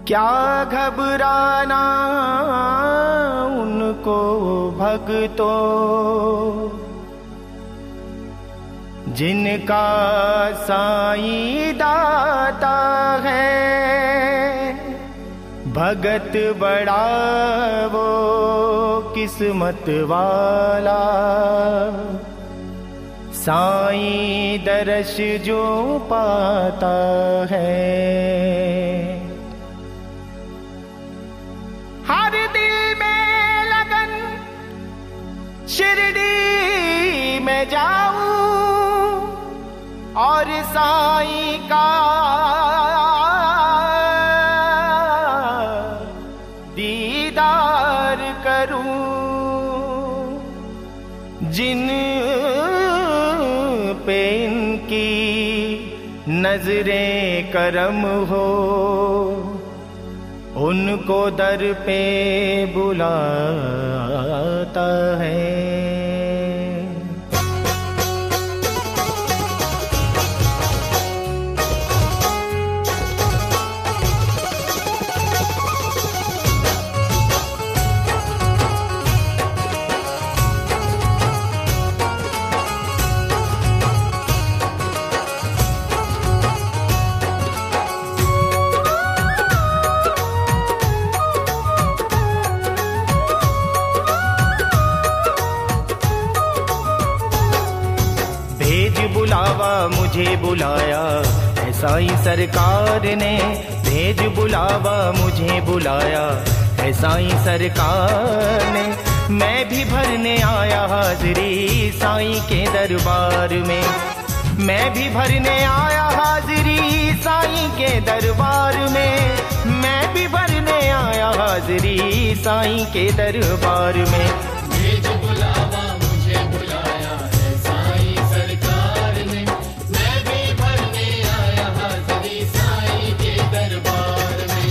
क्या घबराना उनको भक्तों, जिनका साईं दाता है। भगत बड़ा वो किस्मत वाला, साईं दर्श जो पाता है। हर दिल में लगन शिरडी में जाऊं और साईं का दीदार करूं। जिन पे इनकी नजरें करम हो, उनको दर पे बुलाता है। बुलावा मुझे बुलाया है साईं सरकार ने, भेज बुलावा मुझे बुलाया है साईं सरकार ने। मैं भी भरने आया हाजिरी साईं के दरबार में, मैं भी भरने आया हाजिरी साईं के दरबार में, मैं भी भरने आया हाजिरी साईं के दरबार में। भेज बुलावा मुझे बुलाया है साईं सरकार ने, मैं भी भरने आया हाजिरी साईं के दरबार में।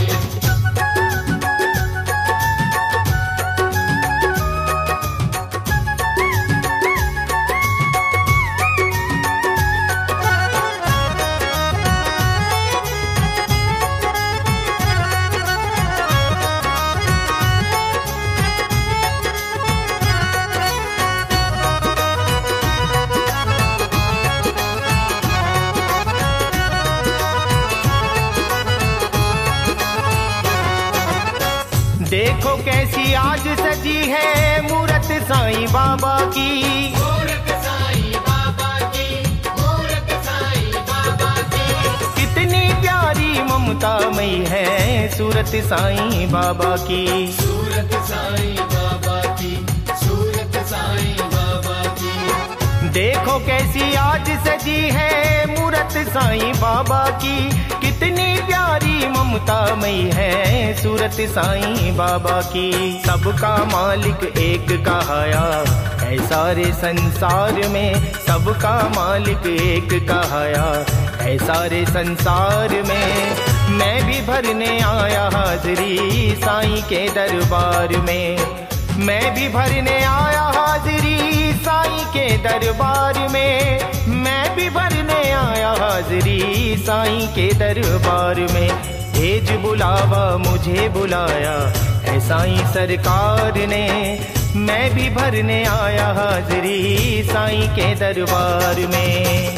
देखो कैसी आज सजी है मूरत साईं बाबा की, मूरत साईं बाबा की, मूरत साईं बाबा की। कितनी प्यारी ममतामयी है सूरत साईं बाबा की, सूरत साईं बाबा की, सूरत साईं बाबा की। देखो कैसी आज सजी है मूरत साईं बाबा की, कितनी प्यारी ममतामयी है सूरत साईं बाबा की। सबका मालिक एक कहाया है सारे संसार में, सबका मालिक एक कहाया है सारे संसार में। मैं भी भरने आया हाजिरी साईं के दरबार में, मैं भी भरने आया हाजिरी साईं के दरबार में, मैं भी भरने आया हाजिरी साईं के दरबार में। भेज बुलावा मुझे बुलाया है साईं सरकार ने, मैं भी भरने आया हाजिरी साईं के दरबार में।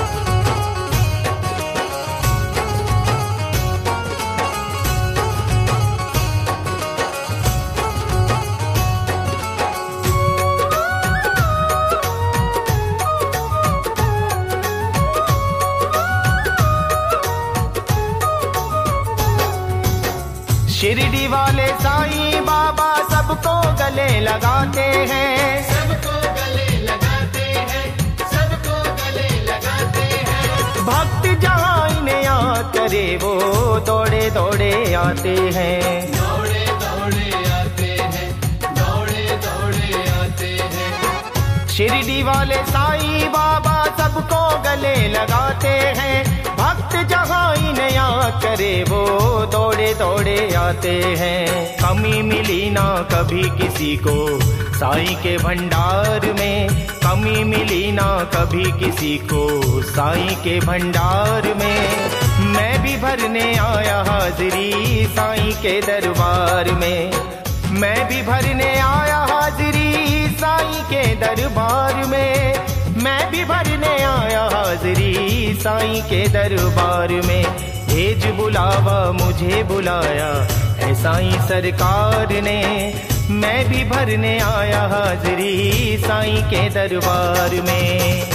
शिरडी वाले साईं बाबा सबको गले लगाते हैं, सबको गले लगाते हैं, सबको गले लगाते हैं। भक्त जहाँ इन्हें याद करे वो दौड़े दौड़े आते हैं, दौड़े दौड़े आते हैं, दौड़े दौड़े आते हैं। शिरडी वाले साईं बाबा सबको गले लगाते हैं, भक्त जहाँ इन्हें याद करे वो दौड़े दौड़े आते हैं। कमी मिली ना कभी किसी को साईं के भंडार में, कमी मिली ना कभी किसी को साईं के भंडार में। मैं भी भरने आया हाजिरी साईं के दरबार में। मैं भी भरने आया हाजिरी साईं के दरबार में। मैं भी भरने आया हाजिरी साईं के दरबार में। भेज बुलावा मुझे बुलाया है साईं सरकार ने। मैं भी भरने आया हाजिरी साईं के दरबार में।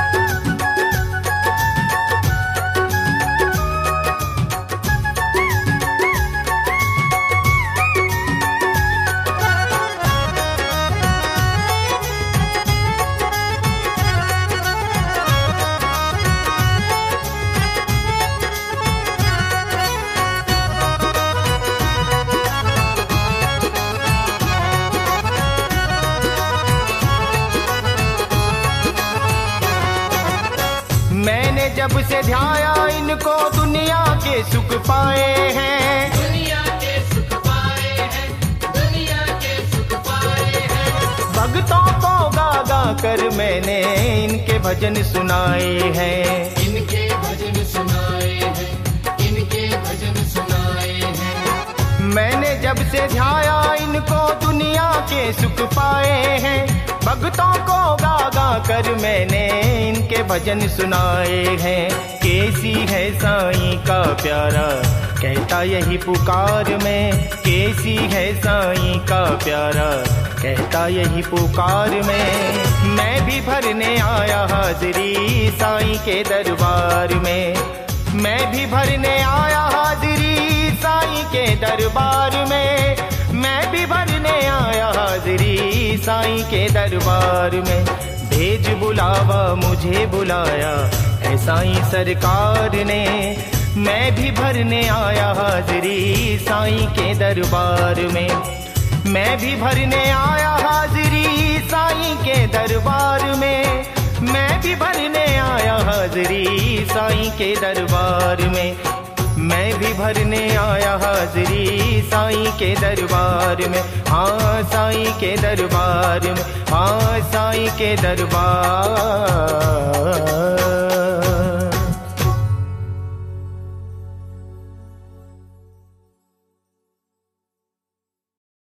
मैंने जब से ध्याया इनको दुनिया के सुख पाए हैं। दुनिया के सुख पाए हैं, दुनिया के सुख पाए हैं। भक्तों को गा गा कर मैंने इनके भजन सुनाए हैं। इनके भजन सुनाए हैं, इनके भजन सुनाए हैं। मैंने जब से ध्याया इनको दुनिया के सुख पाए हैं। भक्तों को गा गा कर मैंने इनके भजन सुनाए हैं। कैसी है साईं का प्यारा कहता यही पुकार में। कैसी है साईं का प्यारा कहता यही पुकार में। मैं भी भरने आया हाजिरी साईं के दरबार में। मैं भी भरने आया हाजिरी साईं के दरबार में। मैं भी भरने आया हाजिरी साईं के दरबार में। भेज बुलावा मुझे बुलाया है साईं सरकार ने। मैं भी भरने आया हाजिरी साईं के दरबार में। मैं भी भरने आया हाजिरी साईं के दरबार में। मैं भी भरने आया हाजिरी साईं के दरबार में। मैं भी भरने आया हाजिरी साईं के दरबार में। हाँ साईं के दरबार में। हाँ साईं के दरबार